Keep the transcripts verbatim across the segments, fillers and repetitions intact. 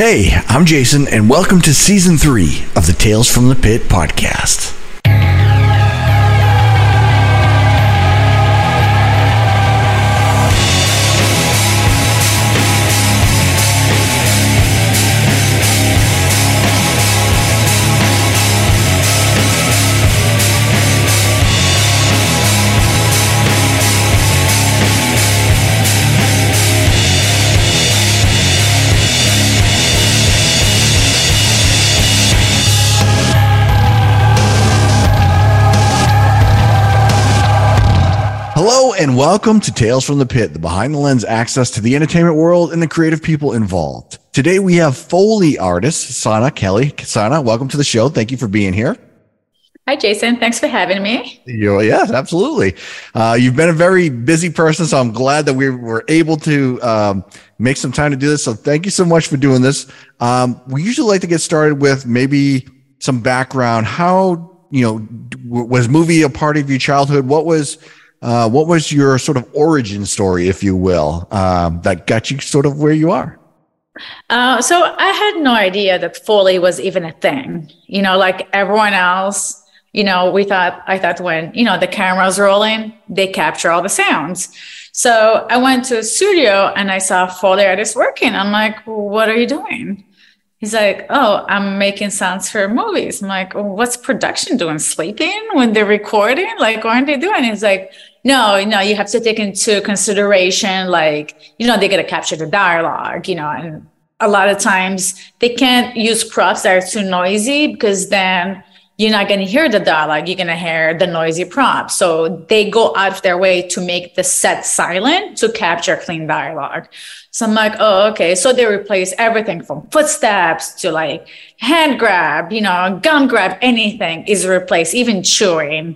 Hey, I'm Jason, and welcome to Season three of the Tales from the Pit podcast. Hello and welcome to Tales from the Pit, the behind the lens access to the entertainment world and the creative people involved. Today we have Foley artist Sana Kelly. Sana, welcome to the show. Thank you for being here. Hi, Jason. Thanks for having me. You, yes, absolutely. Uh, you've been a very busy person, so I'm glad that we were able to um, make some time to do this. So thank you so much for doing this. Um, we usually like to get started with maybe some background. How, you know, was movie a part of your childhood? What was Uh, what was your sort of origin story, if you will, um, that got you sort of where you are? Uh, so I had no idea that Foley was even a thing. You know, like everyone else, you know, we thought, I thought when, you know, the camera's rolling, they capture all the sounds. So I went to a studio and I saw Foley artists working. I'm like, what are you doing? He's like, oh, I'm making sounds for movies. I'm like, well, what's production doing? Sleeping when they're recording? Like, what aren't they doing? He's like, no, no, you have to take into consideration, like, you know, they got to capture the dialogue, you know, and a lot of times they can't use props that are too noisy because then you're not going to hear the dialogue. You're going to hear the noisy props. So they go out of their way to make the set silent to capture clean dialogue. So I'm like, oh, okay. So they replace everything from footsteps to like hand grab, you know, gun grab, anything is replaced, even chewing.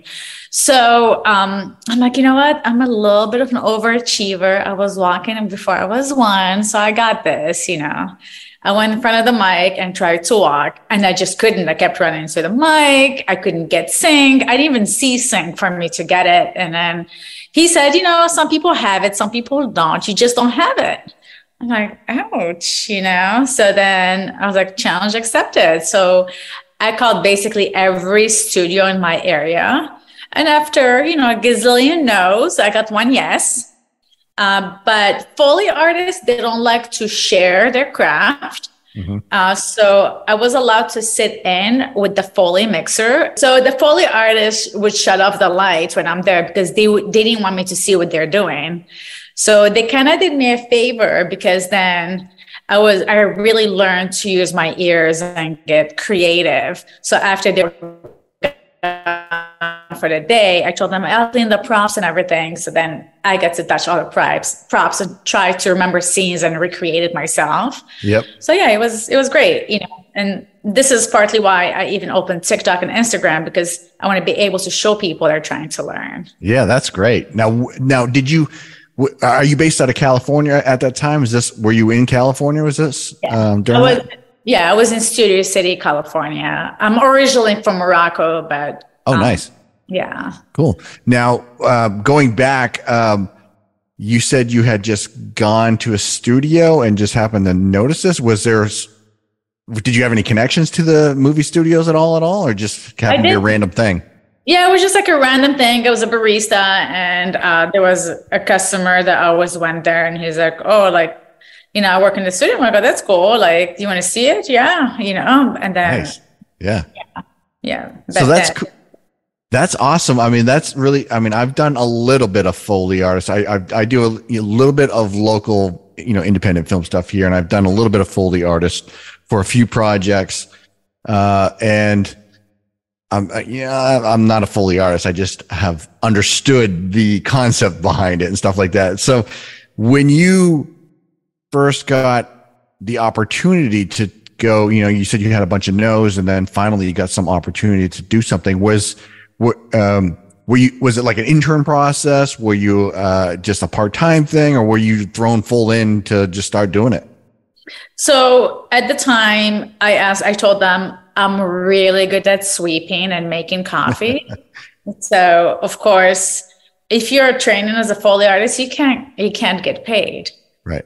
So um, I'm like, you know what? I'm a little bit of an overachiever. I was walking before I was one. So I got this, you know. I went in front of the mic and tried to walk and I just couldn't. I kept running into the mic. I couldn't get sync. I didn't even see sync for me to get it. And then he said, you know, some people have it, some people don't. You just don't have it. I'm like, ouch, you know? So then I was like, challenge accepted. So I called basically every studio in my area. And after, you know, a gazillion no's, I got one yes. Uh, but Foley artists, they don't like to share their craft. Mm-hmm. Uh, so I was allowed to sit in with the Foley mixer. So the Foley artists would shut off the lights when I'm there because they, w- they didn't want me to see what they're doing. So they kind of did me a favor because then I was, I really learned to use my ears and get creative. So after they were for the day, I told them I'll clean the props and everything. So then I get to touch all the props, props and try to remember scenes and recreate it myself. Yep. So yeah, it was, it was great, you know, and this is partly why I even opened TikTok and Instagram because I want to be able to show people they're trying to learn. Yeah, that's great. Now, now, did you, are you based out of California at that time? Is this, were you in California? Was this? Yeah. Um, during I was, that? Yeah, I was in Studio City, California. I'm originally from Morocco, but. Oh, um, nice. Yeah. Cool. Now, uh, going back, um, you said you had just gone to a studio and just happened to notice this. Was there, did you have any connections to the movie studios at all, at all, or just happened to be a random thing? Yeah, it was just like a random thing. I was a barista and uh, there was a customer that always went there and he's like, oh, like, you know, I work in the studio. I'm like, oh, that's cool. Like, do you want to see it? Yeah. You know, and then. Nice. Yeah. Yeah. Yeah. So that's cool. That's awesome. I mean, that's really, I mean, I've done a little bit of Foley artists. I, I, I do a, a little bit of local, you know, independent film stuff here. And I've done a little bit of Foley artist for a few projects. Uh, and I'm, yeah, I'm not a Foley artist. I just have understood the concept behind it and stuff like that. So when you first got the opportunity to go, you know, you said you had a bunch of no's and then finally you got some opportunity to do something. Was, um, were you, was it like an intern process? Were you, uh, just a part-time thing or were you thrown full in to just start doing it? So at the time I asked, I told them I'm really good at sweeping and making coffee. So of course, if you're training as a Foley artist, you can't, you can't get paid. Right.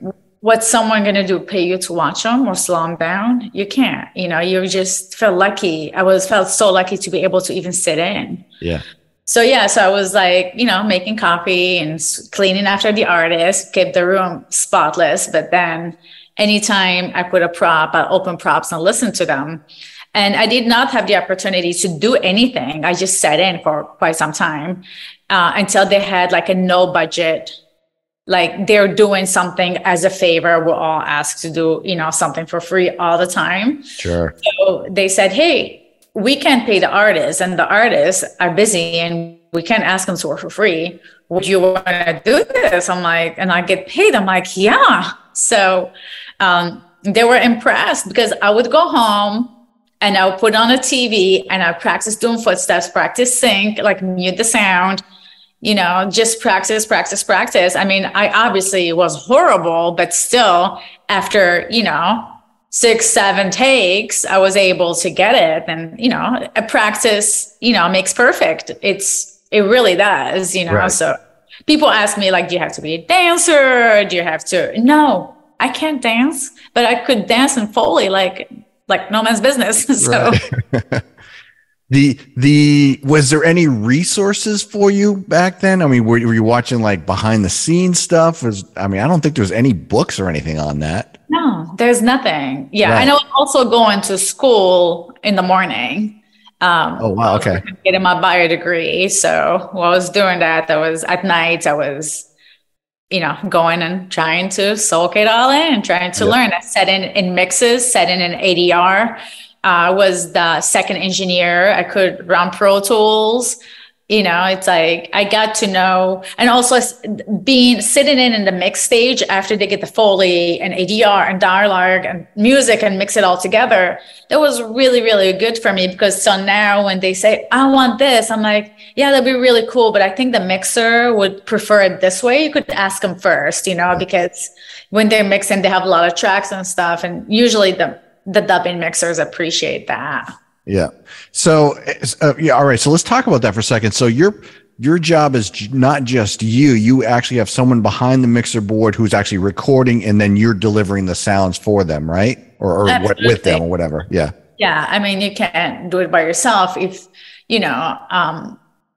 what's someone going to do? Pay you to watch them or slow them down? You can't. You know, you just feel lucky. I was felt so lucky to be able to even sit in. Yeah. So yeah, so I was like, you know, making coffee and cleaning after the artist, keep the room spotless. But then anytime I put a prop, I open props and listen to them. And I did not have the opportunity to do anything. I just sat in for quite some time uh, until they had like a no budget, like they're doing something as a favor. We're all asked to do, you know, something for free all the time. Sure. So they said, hey, we can't pay the artists and the artists are busy and we can't ask them to work for free. Would you want to do this? I'm like, and I get paid. I'm like, yeah. So um, they were impressed because I would go home and I would put on a T V and I practice doing footsteps, practice sync, like mute the sound, you know, just practice, practice, practice. I mean, I obviously was horrible, but still after, you know, six, seven takes, I was able to get it. And, you know, a practice, you know, makes perfect. It's, it really does, you know? Right. So people ask me like, do you have to be a dancer? Do you have to, no, I can't dance, but I could dance in Foley, like, like no man's business. So right. the, the, was there any resources for you back then? I mean, were, were you watching like behind the scenes stuff? Was, I mean, I don't think there was any books or anything on that. No, there's nothing. Yeah. Right. I know also going to school in the morning. Um, oh, wow. Okay. Getting my bio degree. So while I was doing that, I was at night, I was, you know, going and trying to soak it all in and trying to yep. learn. I set in, in mixes, set in an A D R. I uh, was the second engineer. I could run Pro Tools. You know, it's like I got to know, and also being sitting in in the mix stage after they get the Foley and A D R and dialogue and music and mix it all together. That was really, really good for me because so now when they say, I want this, I'm like, yeah, that'd be really cool. But I think the mixer would prefer it this way. You could ask them first, you know, because when they're mixing, they have a lot of tracks and stuff. And usually the, the dubbing mixers appreciate that. Yeah. So, uh, yeah. All right. So let's talk about that for a second. So your, your job is not just you, you actually have someone behind the mixer board who's actually recording and then you're delivering the sounds for them, right? Or, or what, with them or whatever. Yeah. Yeah. I mean, you can't do it by yourself if, you know, um,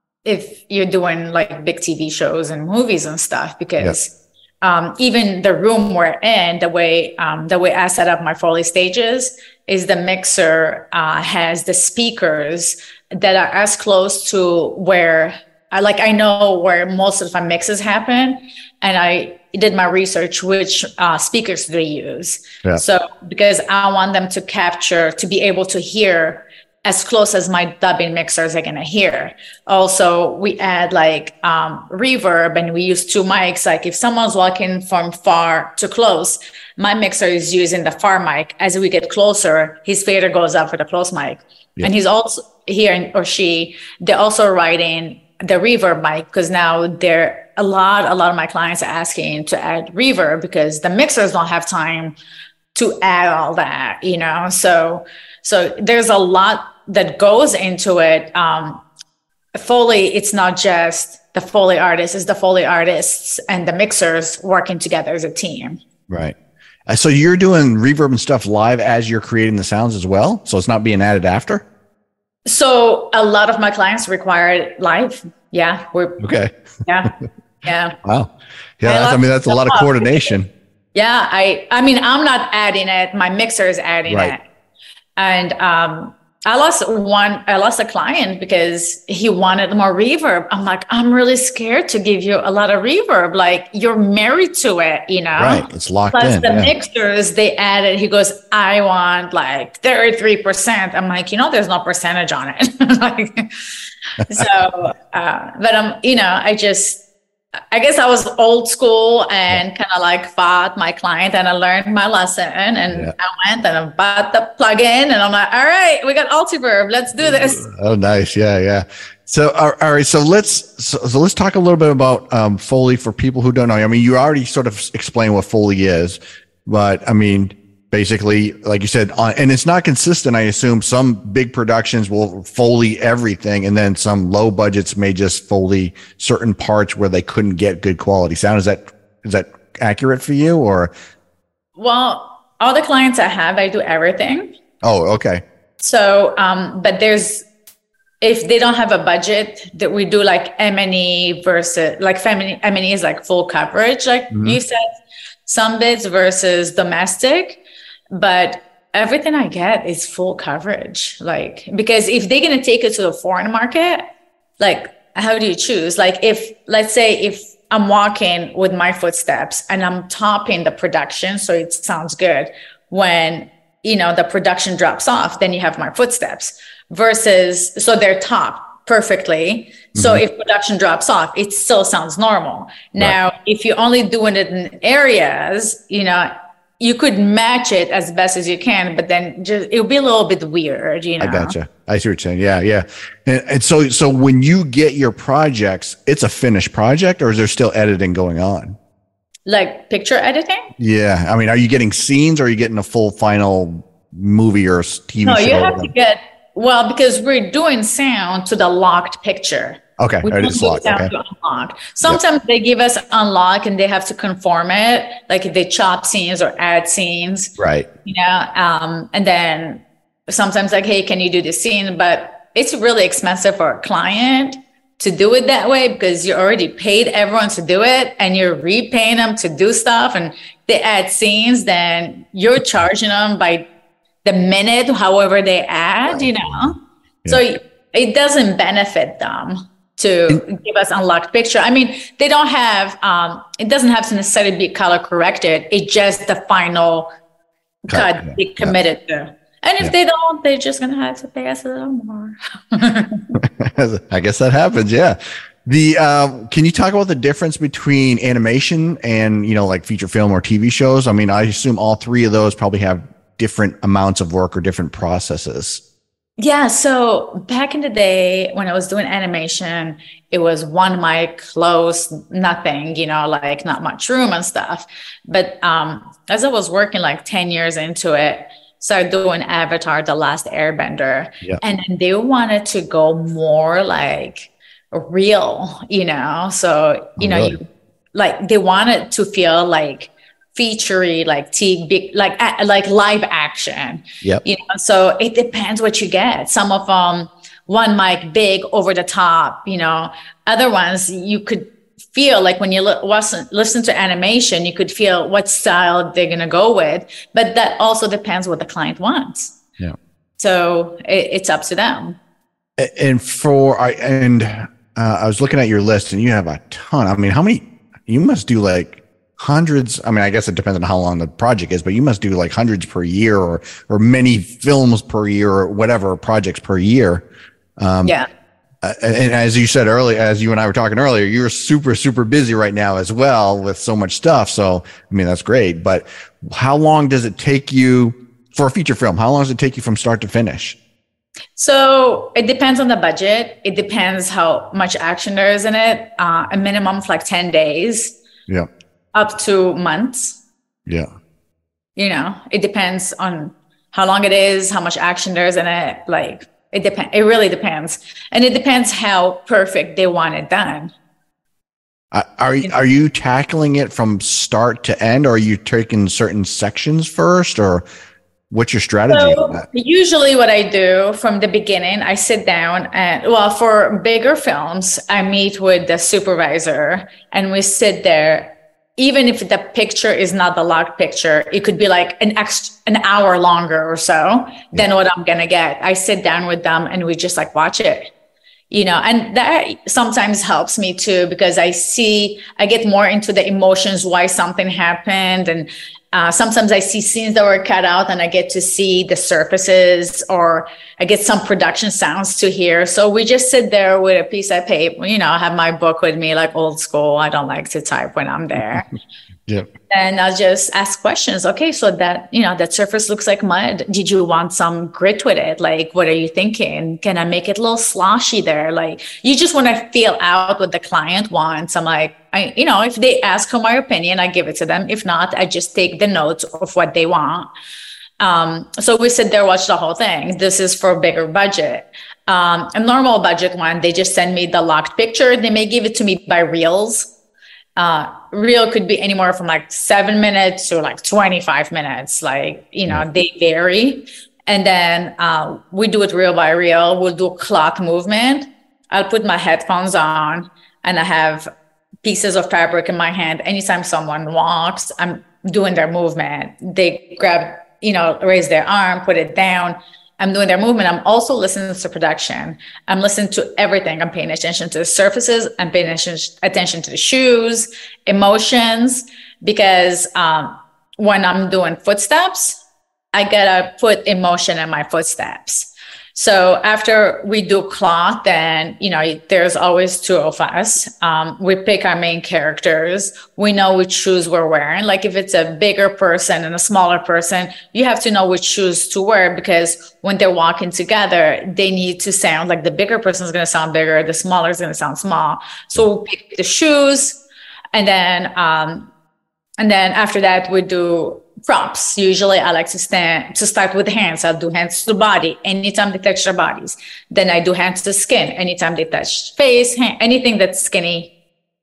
if you're doing like big T V shows and movies and stuff, because yeah. Um, even the room we're in, the way um, the way I set up my Foley stages is the mixer uh, has the speakers that are as close to where I like I know where most of my mixes happen, and I did my research which uh, speakers do they use. Yeah. So because I want them to capture to be able to hear as close as my dubbing mixers are going to hear. Also, we add like um, reverb and we use two mics. Like if someone's walking from far to close, my mixer is using the far mic. As we get closer, his fader goes up for the close mic. Yeah. And he's also here, or she, they're also writing the reverb mic because now they're a lot, a lot of my clients are asking to add reverb because the mixers don't have time to add all that, you know? So, so there's a lot that goes into it. Um, Foley, it's not just the Foley artists, it's the Foley artists and the mixers working together as a team. Right. Uh, so you're doing reverb and stuff live as you're creating the sounds as well? So it's not being added after? So a lot of my clients require it live. Yeah. We're, okay. Yeah. Yeah. Wow. Yeah. That's, I mean, that's a lot of coordination. Yeah. I, I mean, I'm not adding it. My mixer is adding right. it. And, um, I lost one, I lost a client because he wanted more reverb. I'm like, I'm really scared to give you a lot of reverb. Like you're married to it, you know? Right. It's locked Plus in. the yeah. mixers, they added, he goes, I want like thirty-three percent. I'm like, you know, there's no percentage on it. Like, so, uh, but I'm, you know, I just, I guess I was old school and yeah. kind of like fought my client and I learned my lesson and yeah. I went and I bought the plugin and I'm like, all right, we got Altiverb. Let's do this. Oh, nice. Yeah. Yeah. So, all right. So let's, so, so let's talk a little bit about um, Foley for people who don't know. I mean, you already sort of explained what Foley is, but I mean, basically, like you said, uh, and it's not consistent. I assume some big productions will Foley everything, and then some low budgets may just Foley certain parts where they couldn't get good quality sound. Is that is that accurate for you, or Well, all the clients I have, I do everything. Oh, okay. So, um, but there's, if they don't have a budget, that we do like M and E versus like family. M and E is like full coverage, like mm-hmm. you said, some bids versus domestic, but everything I get is full coverage. Like, because if they're going to take it to the foreign market, like, how do you choose? Like, if, let's say, if I'm walking with my footsteps and I'm topping the production, so it sounds good. When, you know, the production drops off, then you have my footsteps versus, so they're top perfectly. So mm-hmm. if production drops off, it still sounds normal. Now, right. if you're only doing it in areas, you know, you could match it as best as you can, but then just it'll be a little bit weird, you know. I gotcha. I see what you're saying. Yeah, yeah. And, and so, so when you get your projects, it's a finished project, or is there still editing going on? Like picture editing? Yeah. I mean, are you getting scenes, or are you getting a full final movie or T V no, show? No, you have to get, well, because we're doing sound to the locked picture. Okay. We don't it's locked. Okay. Unlock. Sometimes yep. they give us unlock and they have to conform it, like if they chop scenes or add scenes. Right. You know, um, and then sometimes like, hey, can you do this scene? But it's really expensive for a client to do it that way, because you already paid everyone to do it and you're repaying them to do stuff, and they add scenes, then you're charging them by the minute, however they add, you know. Yeah. So it doesn't benefit them to give us unlocked picture. I mean, they don't have, um, it doesn't have to necessarily be color corrected. It's just the final cut, cut yeah, they committed yeah. to. And if yeah. they don't, they're just going to have to pay us a little more. I guess that happens. Yeah. The, uh, can you talk about the difference between animation and, you know, like feature film or T V shows? I mean, I assume all three of those probably have different amounts of work or different processes. Yeah. So back in the day when I was doing animation, it was one mic, close, nothing, you know, like not much room and stuff. But um, as I was working like ten years into it, started doing Avatar, The Last Airbender. Yeah. And then they wanted to go more like real, you know? So, you oh, know, really? you, like they wanted to feel like featurey, like T big, like like live action. Yep. You know, so it depends what you get. Some of them, one mic, big, over the top. You know, other ones you could feel like when you li- listen listen to animation, you could feel what style they're gonna go with. But that also depends what the client wants. Yeah. So it, it's up to them. And for I and uh, I was looking at your list, and you have a ton. I mean, how many? You must do like hundreds. I mean, I guess it depends on how long the project is, but you must do like hundreds per year, or or many films per year, or whatever projects per year. Um, yeah. Uh, and as you said earlier, as you and I were talking earlier, you're super, super busy right now as well with so much stuff. So, I mean, that's great. But how long does it take you for a feature film? How long does it take you from start to finish? So it depends on the budget. It depends how much action there is in it. Uh, a minimum of like ten days. Yeah. Up to months. Yeah. You know, it depends on how long it is, how much action there is in it. Like it depends. It really depends. And it depends how perfect they want it done. Uh, are, you know? Are you tackling it from start to end, or are you taking certain sections first, or what's your strategy so on that? Usually what I do from the beginning, I sit down and, well, for bigger films, I meet with the supervisor and we sit there. Even if the picture is not the locked picture, it could be like an extra, an hour longer or so yeah. than what I'm going to get. I sit down with them and we just like watch it, you know, and that sometimes helps me too, because I see, I get more into the emotions, why something happened. And uh, sometimes I see scenes that were cut out and I get to see the surfaces, or I get some production sounds to hear. So we just sit there with a piece of paper, you know, I have my book with me, like old school. I don't like to type when I'm there. Yep. And I'll just ask questions. Okay, so that, you know, that surface looks like mud. Did you want some grit with it? Like, what are you thinking? Can I make it a little sloshy there? Like, you just want to feel out what the client wants. I'm like, I, you know, if they ask for my opinion, I give it to them. If not, I just take the notes of what they want. Um, so we sit there, watch the whole thing. This is for a bigger budget. Um, a normal budget one, they just send me the locked picture. They may give it to me by reels. Uh, reel could be anywhere from like seven minutes to like twenty-five minutes. Like, you know, they vary. And then uh, we do it reel by reel. We'll do cloth movement. I'll put my headphones on and I have pieces of fabric in my hand. Anytime someone walks, I'm doing their movement. They grab, you know, raise their arm, put it down. I'm doing their movement. I'm also listening to production. I'm listening to everything. I'm paying attention to the surfaces. I'm paying attention to the shoes, emotions, because um, when I'm doing footsteps, I gotta put emotion in my footsteps. So after we do cloth, then, you know, there's always two of us. Um, we pick our main characters. We know which shoes we're wearing. Like if it's a bigger person and a smaller person, you have to know which shoes to wear, because when they're walking together, they need to sound like the bigger person is going to sound bigger. The smaller is going to sound small. So we pick the shoes, and then, um, and then after that we do props. Usually I like to stand to start with hands. I'll do hands to the body anytime they touch their bodies. Then I do hands to skin anytime they touch face, hand, anything that's skinny,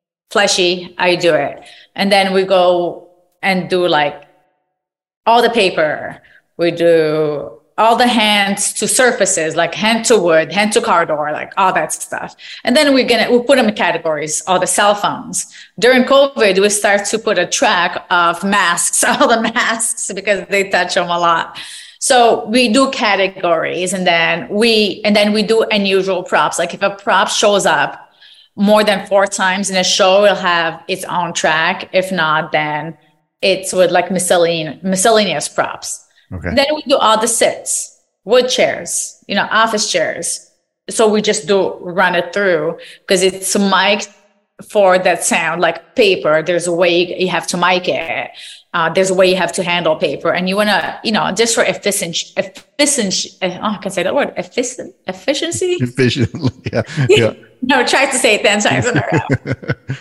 fleshy, I do it. And then we go and do like all the paper. We do all the hands to surfaces, like hand to wood, hand to car door, like all that stuff. And then we're gonna we'll put them in categories. All the cell phones. During COVID, we start to put a track of masks, all the masks, because they touch them a lot. So we do categories, and then we and then we do unusual props. Like if a prop shows up more than four times in a show, it'll have its own track. If not, then it's with like miscellaneous miscellaneous props. Okay. Then we do all the sits, wood chairs, you know, office chairs. So we just do run it through, because it's mic'd for that sound. Like paper, there's a way you have to mic it. Uh, there's a way you have to handle paper, and you want to, you know, just for efficiency, efficiency. Oh, I can say that word, efficient, efficiency. Efficiently, yeah, yeah. No, try to say it ten times in a row.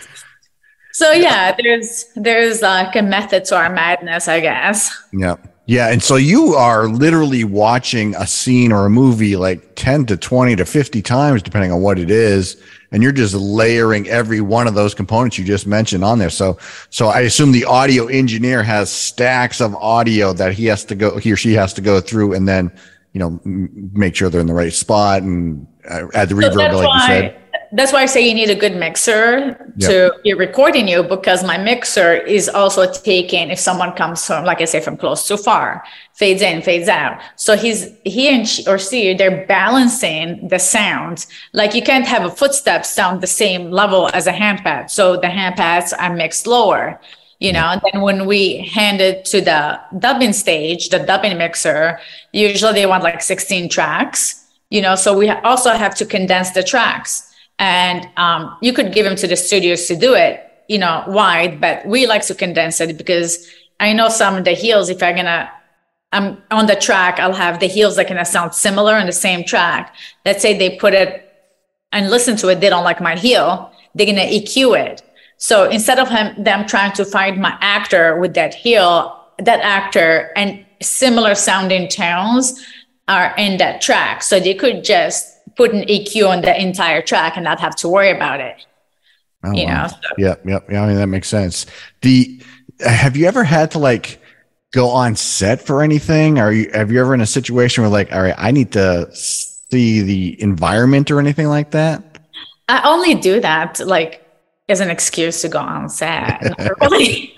So yeah, there's there's like a method to our madness, I guess. Yeah. Yeah. And so you are literally watching a scene or a movie like ten to twenty to fifty times, depending on what it is. And you're just layering every one of those components you just mentioned on there. So, so I assume the audio engineer has stacks of audio that he has to go, he or she has to go through, and then, you know, m- make sure they're in the right spot and uh, add the reverb, so like why- you said. That's why I say you need a good mixer Yep. to be recording you, because my mixer is also taking, if someone comes from, like I say, from close to far, fades in, fades out. So he's, he and she or she, they're balancing the sound. Like you can't have a footstep sound the same level as a hand pad. So the hand pads are mixed lower, you know. Yep. Then when we hand it to the dubbing stage, the dubbing mixer, usually they want like sixteen tracks, you know, so we also have to condense the tracks. And um, you could give them to the studios to do it, you know, wide, but we like to condense it, because I know some of the heels, if I'm gonna, I'm on the track, I'll have the heels that gonna sound similar on the same track. Let's say they put it and listen to it, they don't like my heel, they're gonna E Q it. So instead of him, them trying to find my actor with that heel, that actor and similar sounding tones are in that track. So they could just put an E Q on the entire track and not have to worry about it. Oh, you wow. know? So. Yeah. Yeah. Yeah. I mean, that makes sense. The, have you ever had to like go on set for anything? Are you, have you ever in a situation where like, all right, I need to see the environment or anything like that? I only do that like as an excuse to go on set. Really.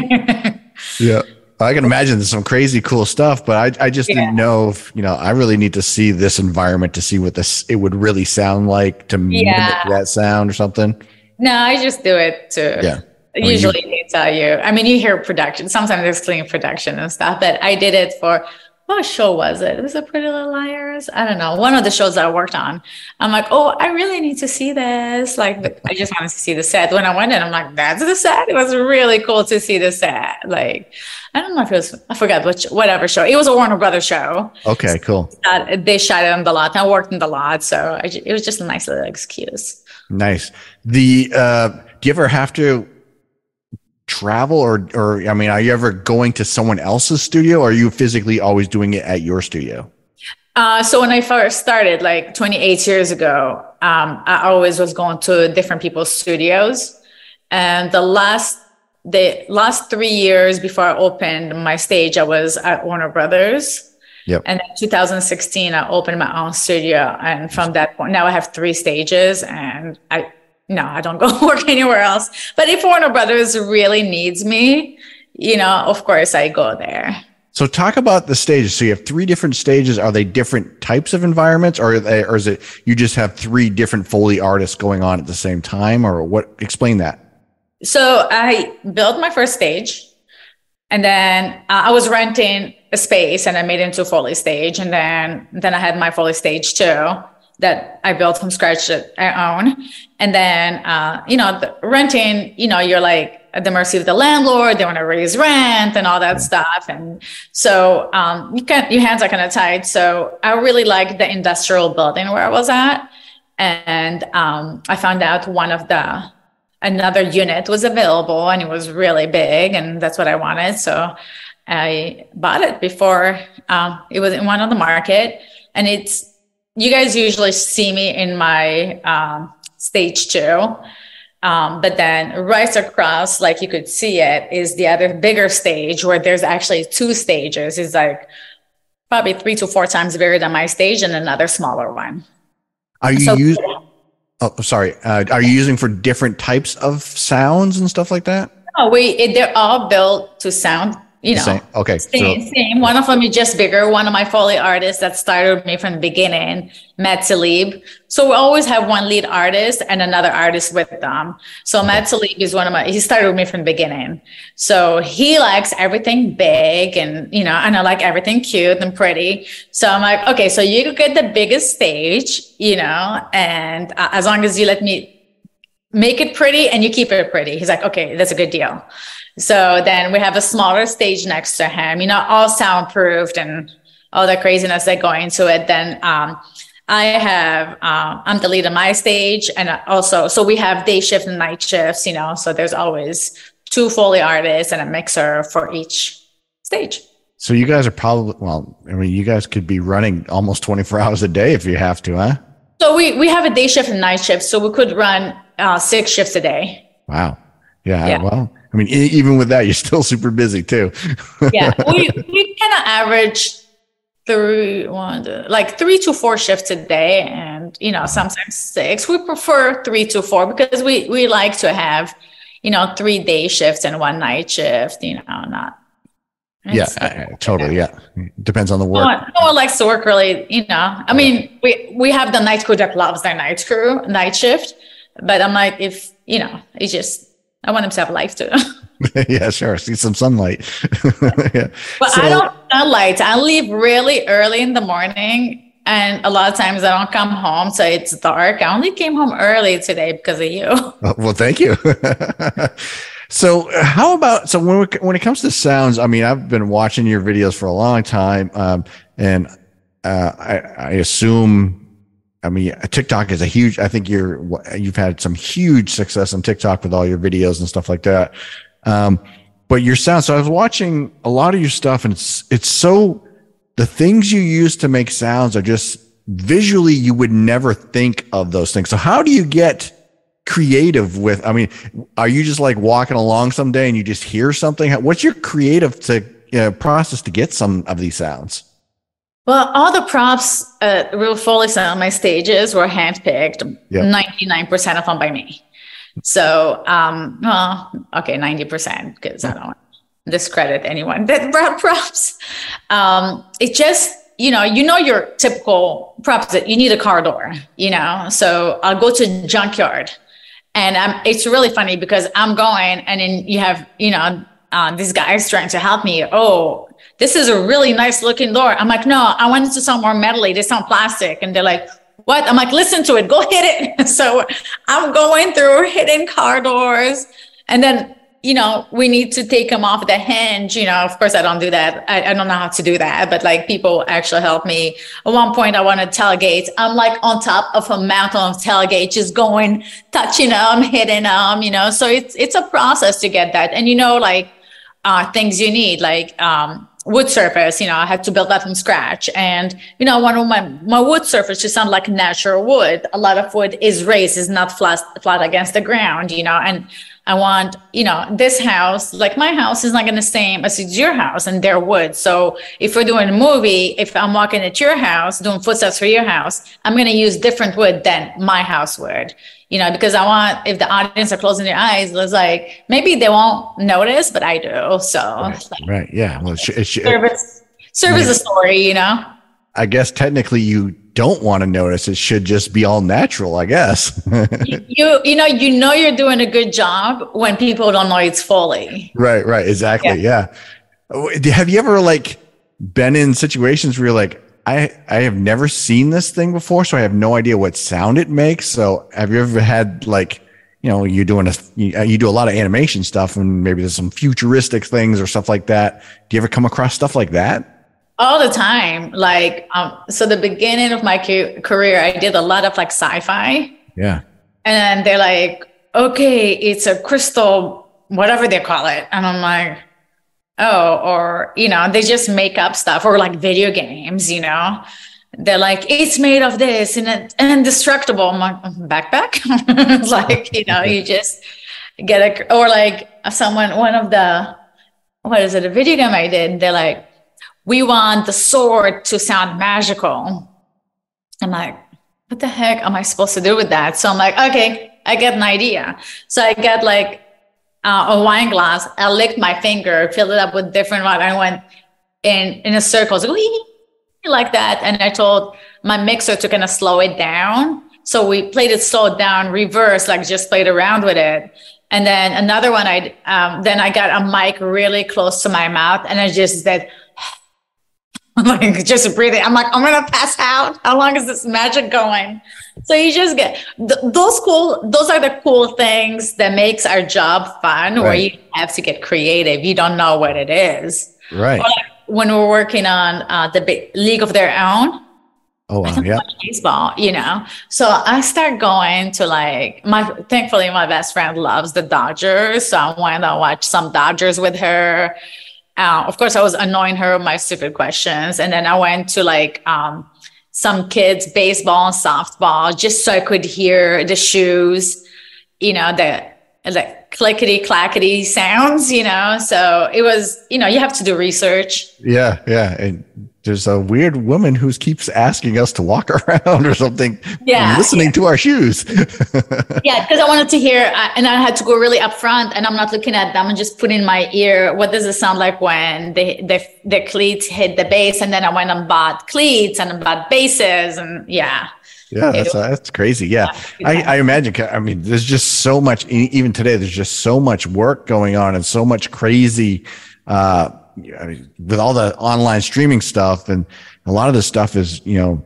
Yeah. I can imagine there's some crazy cool stuff, but I, I just yeah. didn't know if, you know, I really need to see this environment to see what this, it would really sound like to yeah. mimic that sound or something. No, I just do it too. Yeah. Usually I mean, they tell you, I mean, you hear production, sometimes there's clean production and stuff, but I did it for, what show was it? Was it Pretty Little Liars? I don't know. One of the shows I worked on. I'm like, oh, I really need to see this. Like, I just wanted to see the set. When I went in, I'm like, that's the set. It was really cool to see the set. Like, I don't know if it was, I forgot which, whatever show. It was a Warner Brothers show. Okay, cool. Uh, they shot it on the lot. I worked in the lot. So I, it was just a nice little excuse. Nice. The, uh, do you ever have to travel or, or, I mean, are you ever going to someone else's studio, or are you physically always doing it at your studio? Uh, so when I first started, like twenty-eight years ago, um, I always was going to different people's studios. And the last the last three years before I opened my stage, I was at Warner Brothers. Yep. And in two thousand sixteen, I opened my own studio. And from that point, now I have three stages, and I, no, I don't go work anywhere else. But if Warner Brothers really needs me, you know, of course I go there. So talk about the stages. So you have three different stages. Are they different types of environments, or are they, or is it you just have three different Foley artists going on at the same time, or what? Explain that. So I built my first stage, and then uh, I was renting a space, and I made it into a Foley stage, and then then I had my Foley stage too that I built from scratch that I own. And then uh, you know, the renting, you know, you're like at the mercy of the landlord. They want to raise rent and all that stuff, and so um, you can your hands are kind of tied. So I really liked the industrial building where I was at, and um, I found out one of the another unit was available, and it was really big, and that's what I wanted. So I bought it before um, it was in one on the market. And it's, you guys usually see me in my um, stage two. Um, but then right across, like you could see it, is the other bigger stage where there's actually two stages. It's like probably three to four times bigger than my stage, and another smaller one. Are you so, using? Oh, sorry. Uh, are you using for different types of sounds and stuff like that? No, we it, they're all built to sound, you know, same. Okay. Same, so, same. One of them is just bigger. One of my Foley artists that started with me from the beginning, Matt Talib. So we always have one lead artist and another artist with them. So okay. Matt Talib is one of my, he started with me from the beginning. So he likes everything big and, you know, and I like everything cute and pretty. So I'm like, okay, so you get the biggest stage, you know, and uh, as long as you let me make it pretty and you keep it pretty. He's like, okay, that's a good deal. So then we have a smaller stage next to him, you know, all soundproofed and all the craziness that go into it. Then um, I have, um, I'm the lead of my stage. And also, so we have day shift and night shifts, you know, so there's always two Foley artists and a mixer for each stage. So you guys are probably, well, I mean, you guys could be running almost twenty-four hours a day if you have to, huh? So we, we have a day shift and night shift. So we could run uh, six shifts a day. Wow. Yeah. yeah. Well, I mean, e- even with that, you're still super busy too. yeah. We, we kind of average three, one, two, like three to four shifts a day. And, you know, sometimes six. We prefer three to four because we, we like to have, you know, three day shifts and one night shift, you know, not. Yeah, I, totally. Yeah. Depends on the work. No one, no one likes to work really, you know, I mean, we, we have the night crew that loves their night crew, night shift, but I'm like, if, you know, it's just, I want them to have a life too. yeah, sure. See some sunlight. yeah. But so, I don't sunlight. I leave really early in the morning, and a lot of times I don't come home, so it's dark. I only came home early today because of you. Well, thank you. So how about, so when, we, when it comes to sounds, I mean, I've been watching your videos for a long time. Um, and, uh, I, I assume, I mean, TikTok is a huge, I think you're, you've had some huge success on TikTok with all your videos and stuff like that. Um, but your sound, so I was watching a lot of your stuff, and it's, it's so, the things you use to make sounds are just visually, you would never think of those things. So how do you get creative with, I mean, are you just like walking along someday and you just hear something? What's your creative to, you know, process to get some of these sounds? Well, all the props uh, Real Foley on my stages were handpicked, yep. ninety-nine percent of them by me. So, um, well, okay, ninety percent, because I don't discredit anyone that brought props. Um, it just, you know, you know, your typical props that you need a car door, you know, so I'll go to junkyard, and I'm, it's really funny because I'm going, and then you have, you know, uh, these guys trying to help me. Oh, this is a really nice looking door. I'm like, no, I want it to sound more metally. They sound plastic. And they're like, what? I'm like, listen to it. Go hit it. So I'm going through hitting car doors. And then, you know, we need to take them off the hinge. You know, of course, I don't do that. I, I don't know how to do that. But like, people actually help me. At one point, I wanted tailgates. I'm like on top of a mountain of tailgates, just going, touching them, hitting them, you know. So it's it's a process to get that. And, you know, like uh, things you need, like, um, wood surface, you know, I had to build that from scratch. And, you know, one of my, my wood surface just sound like natural wood. A lot of wood is raised, is not flat, flat against the ground, you know, and I want, you know, this house, like my house is not going to same as it's your house and their wood. So if we're doing a movie, if I'm walking at your house, doing footsteps for your house, I'm going to use different wood than my house would, you know, because I want, if the audience are closing their eyes, it's like, maybe they won't notice, but I do. So right, like, right. Yeah. Well, it sh- it sh- service, service a story, you know? I guess technically you don't want to notice. It should just be all natural, I guess. you, you you know you know you're doing a good job when people don't know it's Foley. Right, right, exactly. Yeah. yeah. Have you ever like been in situations where you're like, I I have never seen this thing before, so I have no idea what sound it makes. So have you ever had like, you know, you're doing a you, you do a lot of animation stuff, and maybe there's some futuristic things or stuff like that. Do you ever come across stuff like that? All the time. Like, um, so the beginning of my ca- career, I did a lot of like sci-fi. Yeah. And they're like, okay, it's a crystal, whatever they call it. And I'm like, oh, or, you know, they just make up stuff, or like video games, you know, they're like, it's made of this and it's indestructible. I'm like, backpack. It's like, you know, you just get a, or like someone, one of the, what is it? A video game I did. They're like, we want the sword to sound magical. I'm like, what the heck am I supposed to do with that? So I'm like, okay, I get an idea. So I get like uh, a wine glass. I licked my finger, filled it up with different water. I went in in a circle, so like that. And I told my mixer to kind of slow it down. So we played it slowed down, reverse, like just played around with it. And then another one, I um, then I got a mic really close to my mouth, and I just said, I'm like, just breathing. I'm like, I'm going to pass out. How long is this magic going? So you just get th- those cool, those are the cool things that makes our job fun, right. Where you have to get creative. You don't know what it is. Right. But when we're working on uh, the big League of Their Own, oh, wow. Yeah. baseball, you know, so I start going to like my, thankfully my best friend loves the Dodgers. So I went to watch some Dodgers with her. Uh, of course, I was annoying her with my stupid questions. And then I went to like um, some kids' baseball and softball just so I could hear the shoes, you know, the, the clickety clackety sounds, you know. So it was, you know, you have to do research. Yeah, yeah. And there's a weird woman who keeps asking us to walk around or something, yeah, listening yeah. to our shoes. Yeah, because I wanted to hear, uh, and I had to go really up front, and I'm not looking at them. I'm just putting in my ear, what does it sound like when the the, the cleats hit the base? And then I went and bought cleats and bought bases, and yeah. Yeah, that's uh, that's crazy. Yeah, I, I imagine. I mean, there's just so much. Even today, there's just so much work going on and so much crazy. Uh, I mean, with all the online streaming stuff, and a lot of this stuff is, you know,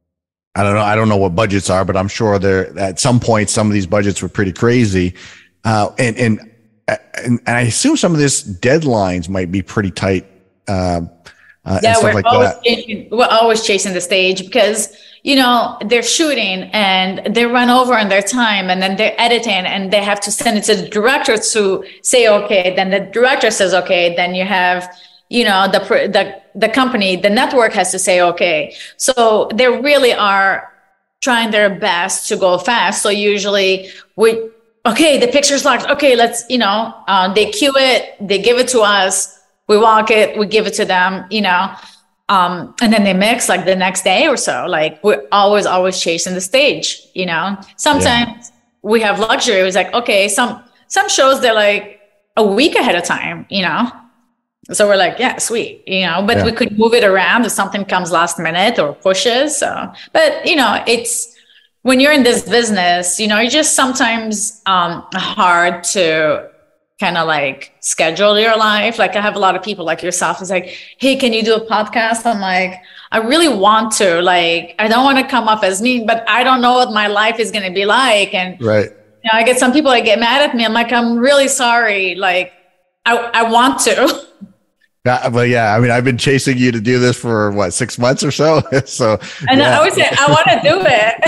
I don't know. I don't know what budgets are, but I'm sure there at some point some of these budgets were pretty crazy. Uh, and and and I assume some of this deadlines might be pretty tight. Uh, uh, yeah, and stuff we're like always that. chasing, we're always chasing the stage because, you know, they're shooting and they run over on their time, and then they're editing and they have to send it to the director to say, okay, then the director says, okay, then you have, you know, the, the, the company, the network has to say, okay. So they really are trying their best to go fast. So usually we, okay, the picture's locked. Okay, let's, you know, uh, they cue it, they give it to us. We walk it, we give it to them, you know, um, and then they mix like the next day or so. Like we're always, always chasing the stage, you know. Sometimes yeah. we have luxury. It was like, okay, some some shows they're like a week ahead of time, you know. So we're like, yeah, sweet, you know. But yeah. we could move it around if something comes last minute or pushes. So, but you know, it's when you're in this business, you know, it's just sometimes um, hard to kind of like schedule your life. Like I have a lot of people like yourself is like, hey, can you do a podcast? I'm like, I really want to, like, I don't want to come off as mean, but I don't know what my life is going to be like. And right. you know, I get some people that get mad at me. I'm like, I'm really sorry. Like I, I want to. Uh, well, yeah, I mean, I've been chasing you to do this for what, six months or so. So, and yeah. I always say, I want to do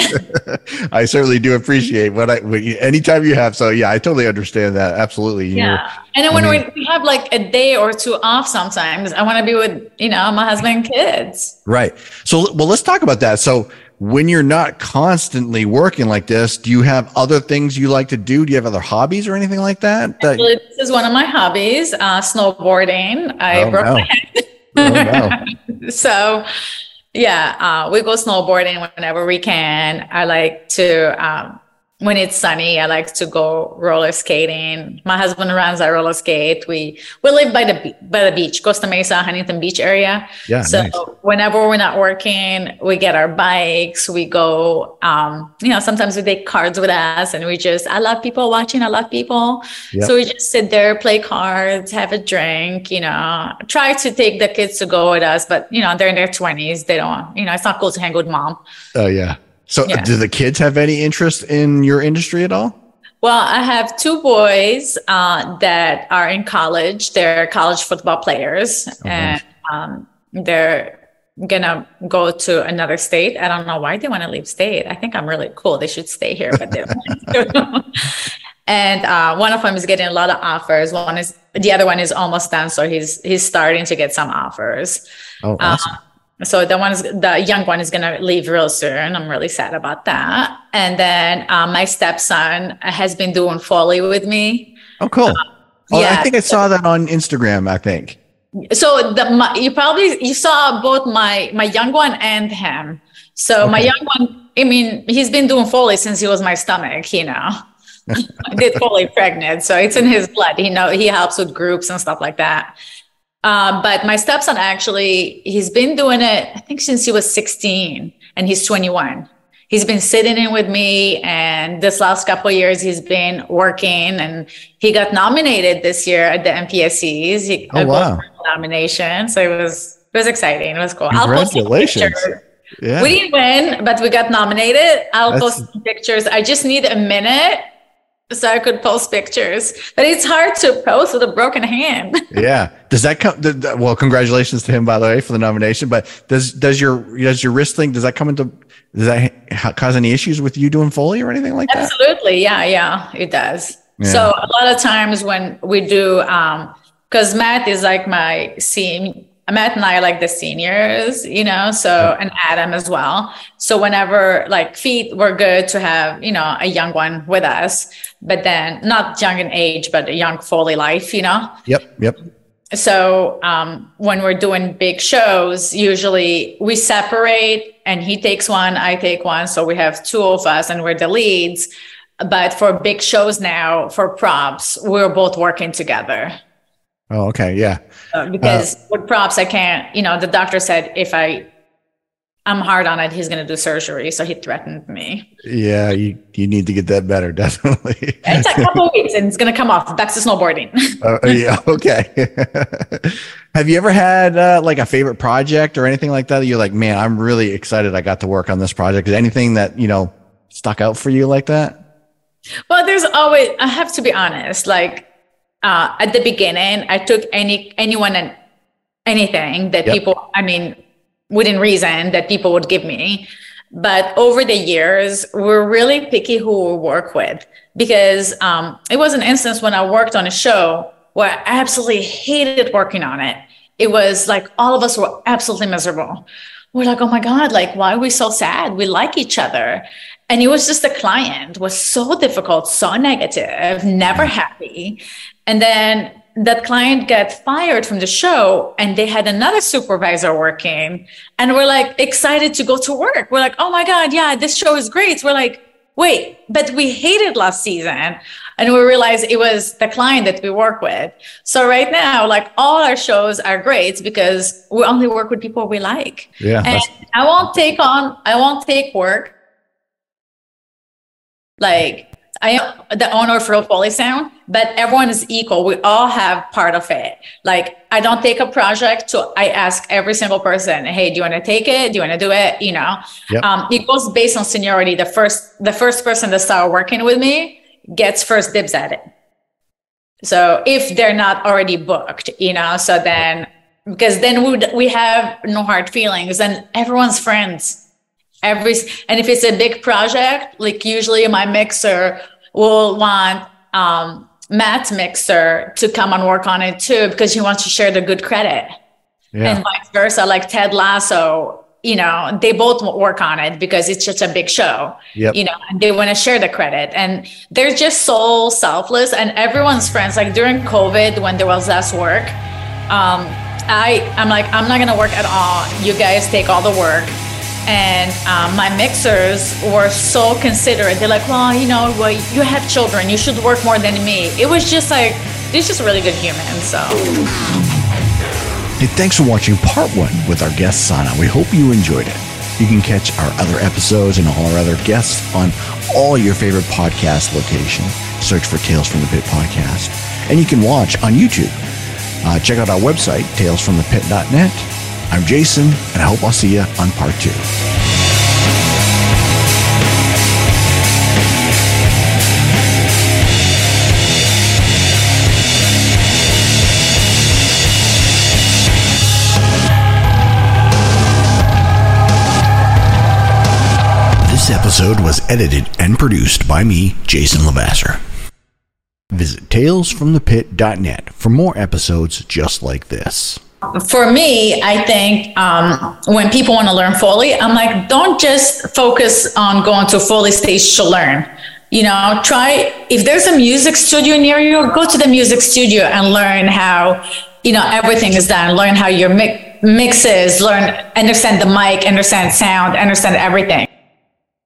it. I certainly do appreciate what I, what you, anytime you have. So yeah, I totally understand that. Absolutely. Yeah. You're, and then when I mean, we have like a day or two off, sometimes I want to be with, you know, my husband and kids. Right. So, well, let's talk about that. So when you're not constantly working like this, do you have other things you like to do? Do you have other hobbies or anything like that? that- Actually, this is one of my hobbies, uh, snowboarding. I Oh, broke no. my hand. Oh, no. So, yeah, uh, we go snowboarding whenever we can. I like to, um, when it's sunny, I like to go roller skating. My husband runs a roller skate. We we live by the be- by the beach, Costa Mesa, Huntington Beach area. Yeah, So nice. whenever we're not working, we get our bikes. We go. Um, you know, sometimes we take cards with us, and we just. I love people watching. I love people. Yep. So we just sit there, play cards, have a drink. You know, try to take the kids to go with us, but you know, they're in their twenties. They don't. You know, it's not cool to hang with mom. Oh, yeah. So Yeah. do the kids have any interest in your industry at all? Well, I have two boys uh, that are in college. They're college football players, Oh, and um, they're gonna go to another state. I don't know why they want to leave state. I think I'm really cool. They should stay here, but they don't. want to. And uh, one of them is getting a lot of offers. One is the other one is almost done, so he's he's starting to get some offers. Oh, awesome. Uh, So the one is the young one is going to leave real soon. I'm really sad about that. And then um, my stepson has been doing Foley with me. Oh, cool. Oh, yeah. I think I saw that on Instagram, I think. So the my, you probably you saw both my my young one and him. So Okay. my young one, I mean, he's been doing Foley since he was my stomach. You know, I did Foley pregnant, so it's in his blood. He know he helps with groups and stuff like that. Um, but my stepson actually, he's been doing it, I think since he was sixteen, and he's twenty-one. He's been sitting in with me, and this last couple of years he's been working, and he got nominated this year at the M P S Cs. He Oh, a wow. gold medal nomination. So it was, it was exciting. It was cool. I'll post some Congratulations. pictures. Yeah. We didn't win, but we got nominated. I'll That's- post some pictures. I just need a minute so I could post pictures, but it's hard to post with a broken hand. Yeah. Does that come? th- th- Well, congratulations to him, by the way, for the nomination. But does does your does your wrist thing? Does that come into? Does that ha- cause any issues with you doing Foley or anything like that? Absolutely. Yeah. Yeah, it does. Yeah. So a lot of times when we do, um, cause Matt is like my senior, Matt and I are like the seniors, you know, so, and Adam as well. So whenever like feet, we're good to have, you know, a young one with us, but then not young in age, but a young Foley life, you know? Yep. Yep. So um, when we're doing big shows, usually we separate and he takes one, I take one. So we have two of us and we're the leads. But for big shows now, for props, we're both working together. Oh, okay. Yeah. Uh, because with props, I can't, you know, the doctor said if I, I'm hard on it, he's going to do surgery. So he threatened me. Yeah. You you need to get that better, definitely. It's a couple of weeks and it's going to come off. Back to snowboarding. Uh, yeah. Okay. Have you ever had uh, like a favorite project or anything like that? That you're like, man, I'm really excited. I got to work on this project. Is anything that you know stuck out for you like that? Well, there's always, I have to be honest, like uh, at the beginning, I took any anyone and anything that Yep. people, I mean, within reason that people would give me. But over the years, we're really picky who we work with because um, it was an instance when I worked on a show where I absolutely hated working on it. It was like all of us were absolutely miserable. We're like, oh my God, like, why are we so sad? We like each other. And it was just the client was so difficult, so negative, never happy. And then that client got fired from the show and they had another supervisor working and we're like excited to go to work. We're like, oh my God, yeah, this show is great. We're like, wait, but we hated last season. And we realized it was the client that we work with. So right now, like all our shows are great because we only work with people we like. Yeah. And that's- I won't take on, I won't take work. Like I am the owner of Real Foley Sound, but everyone is equal. We all have part of it. Like I don't take a project to, I ask every single person, hey, do you want to take it? Do you want to do it? You know, Yep. um, it goes based on seniority. The first, the first person that started working with me gets first dibs at it. So if they're not already booked, you know, so then, because then we would, we have no hard feelings and everyone's friends. Every, and if it's a big project, like usually my mixer will want um, Matt's mixer to come and work on it too, because he wants to share the good credit. Yeah. And vice versa, like Ted Lasso, you know, they both work on it because it's such a big show, yep. you know, and they want to share the credit, and they're just so selfless, and everyone's friends. Like during COVID, when there was less work, um, I, I'm like, I'm not going to work at all. You guys take all the work. And um, my mixers were so considerate. They're like, well, you know, well, you have children. You should work more than me. It was just like, they're just really good humans. So. Hey, thanks for watching part one with our guest, Sana. We hope you enjoyed it. You can catch our other episodes and all our other guests on all your favorite podcast locations. Search for Tales from the Pit podcast. And you can watch on YouTube. Uh, check out our website, tales from the pit dot net. I'm Jason, and I hope I'll see you on part two. This episode was edited and produced by me, Jason Lavasser. Visit tales from the pit dot net for more episodes just like this. For me, I think um, when people want to learn Foley, I'm like, don't just focus on going to Foley stage to learn. You know, try, if there's a music studio near you, go to the music studio and learn how, you know, everything is done. Learn how your mix, mixes, learn, understand the mic, understand sound, understand everything.